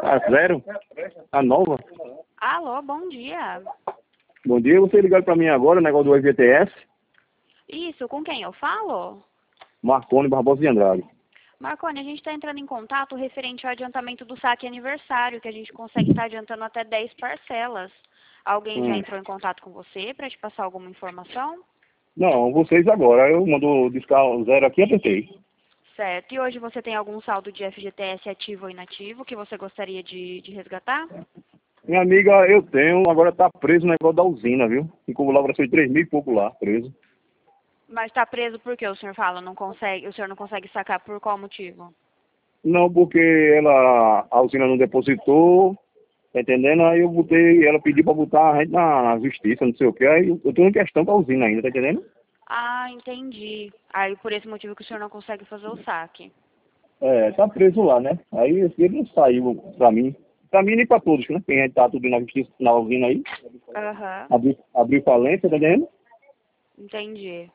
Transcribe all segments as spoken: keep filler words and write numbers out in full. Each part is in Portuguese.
A zero? A nova? Alô, bom dia. Bom dia, você ligou para mim agora, o negócio do F G T S? Isso, com quem eu falo? Marconi Barbosa de Andrade. Marconi, a gente está entrando em contato referente ao adiantamento do saque aniversário, que a gente consegue estar adiantando até dez parcelas. Alguém já Hum. entrou em contato com você para te passar alguma informação? Não, vocês agora. Eu mando discar o zero aqui e apertei. Certo. E hoje você tem algum saldo de F G T S ativo ou inativo que você gostaria de, de resgatar? Minha amiga, eu tenho, agora tá preso o negócio da usina, viu? Ficou lá, foi três mil e pouco lá, preso. Mas está preso porque o senhor fala, não consegue, o senhor não consegue sacar por qual motivo? Não, porque ela, a usina não depositou, tá entendendo? Aí eu botei, ela pediu pra botar a gente na, na justiça, não sei o que, aí eu, eu tenho uma questão com a usina ainda, tá entendendo? Ah, entendi. Aí por esse motivo que o senhor não consegue fazer o saque. É, tá preso lá, né? Aí ele não saiu pra mim. Pra mim nem pra todos, né? Quem a gente tá tudo na justiça, na usina aí, Aham, abriu, abriu falência, tá entendendo? entendi.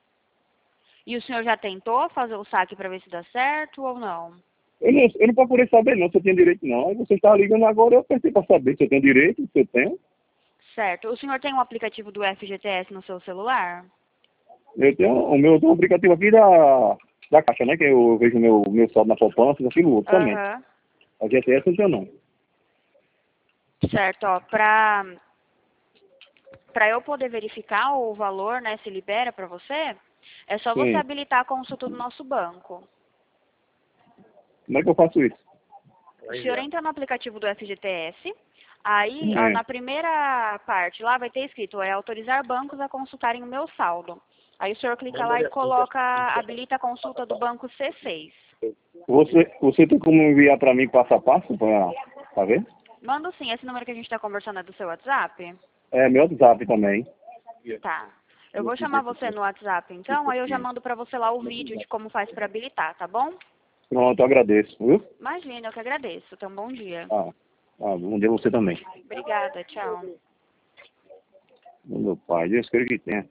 E o senhor já tentou fazer o saque para ver se dá certo ou não? Eu não, eu não procurei saber não se eu tenho direito não. Aí você tá ligando agora, eu pensei pra saber se eu tenho direito, se eu tenho. Certo. O senhor tem um aplicativo do F G T S no seu celular? Eu tenho o meu, eu tenho um aplicativo aqui da, da Caixa, né? Que eu vejo o meu, meu saldo na poupança, aquilo outro somente. Aham. A G T S não tenho não. Certo, ó, pra, pra eu poder verificar o valor, né, se libera pra você, é só você Sim. habilitar a consulta do nosso banco. Como é que eu faço isso? O senhor entra no aplicativo do F G T S, aí, ó, É. na primeira parte lá vai ter escrito, é autorizar bancos a consultarem o meu saldo. Aí o senhor clica lá e coloca, habilita a consulta do banco C seis. Você, você tem como enviar pra mim passo a passo pra, pra ver? Manda sim, esse número que a gente está conversando é do seu WhatsApp? É, meu WhatsApp também. Tá. Eu vou chamar você no WhatsApp, então, aí eu já mando pra você lá o vídeo de como faz pra habilitar, tá bom? Pronto, eu agradeço, viu? Imagina, eu que agradeço. Então, bom dia. Ah, ah, bom dia a você também. Obrigada, tchau. Meu pai, Deus queira que tenha.